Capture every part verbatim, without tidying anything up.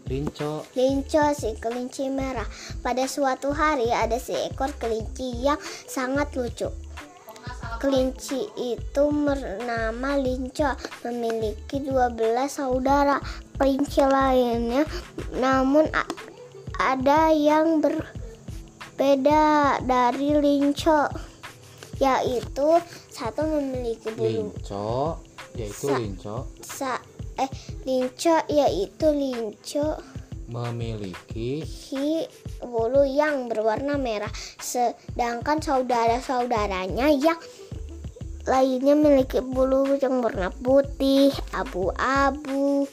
Linco. Linco, si kelinci merah. Pada suatu hari ada seekor kelinci yang sangat lucu. Kelinci itu bernama Linco, memiliki dua belas saudara kelinci lainnya. Namun a- ada yang berbeda dari Linco, yaitu satu memiliki bulu. Linco, yaitu Sa- Linco Sa- eh Linco yaitu Linco memiliki hi bulu yang berwarna merah, sedangkan saudara-saudaranya yang lainnya memiliki bulu yang berwarna putih, abu-abu,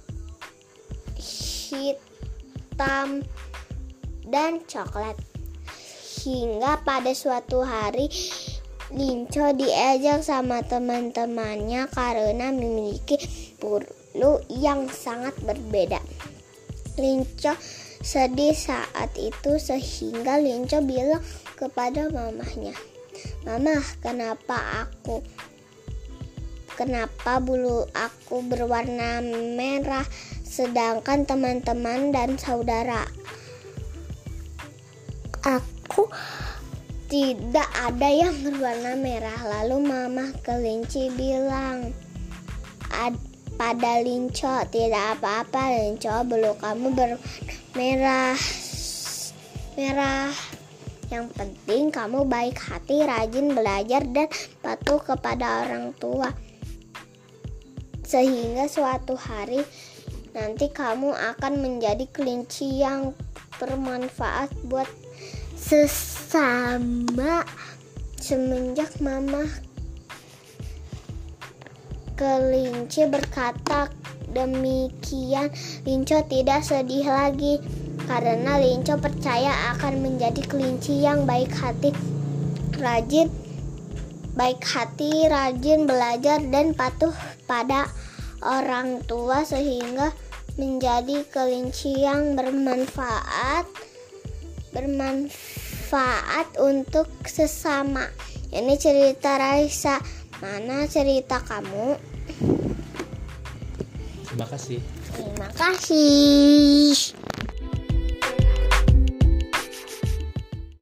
hitam, dan coklat. Hingga pada suatu hari Linco diajak sama teman-temannya karena memiliki bulu yang sangat berbeda. Linco sedih saat itu sehingga Linco bilang kepada mamahnya, "Mama, kenapa aku kenapa bulu aku berwarna merah sedangkan teman-teman dan saudara aku tidak ada yang berwarna merah?" Lalu mama kelinci bilang pada Linco, "Tidak apa-apa Linco, bulu kamu bermerah merah. Yang penting kamu baik hati, rajin belajar dan patuh kepada orang tua. Sehingga suatu hari nanti kamu akan menjadi kelinci yang bermanfaat buat sesama." Semenjak mama kelinci berkata demikian, Linco tidak sedih lagi karena Linco percaya akan menjadi kelinci yang baik hati, rajin baik hati, rajin belajar dan patuh pada orang tua sehingga menjadi kelinci yang bermanfaat bermanfaat untuk sesama. Ini cerita Raisa. Mana cerita kamu? Terima kasih. Terima kasih.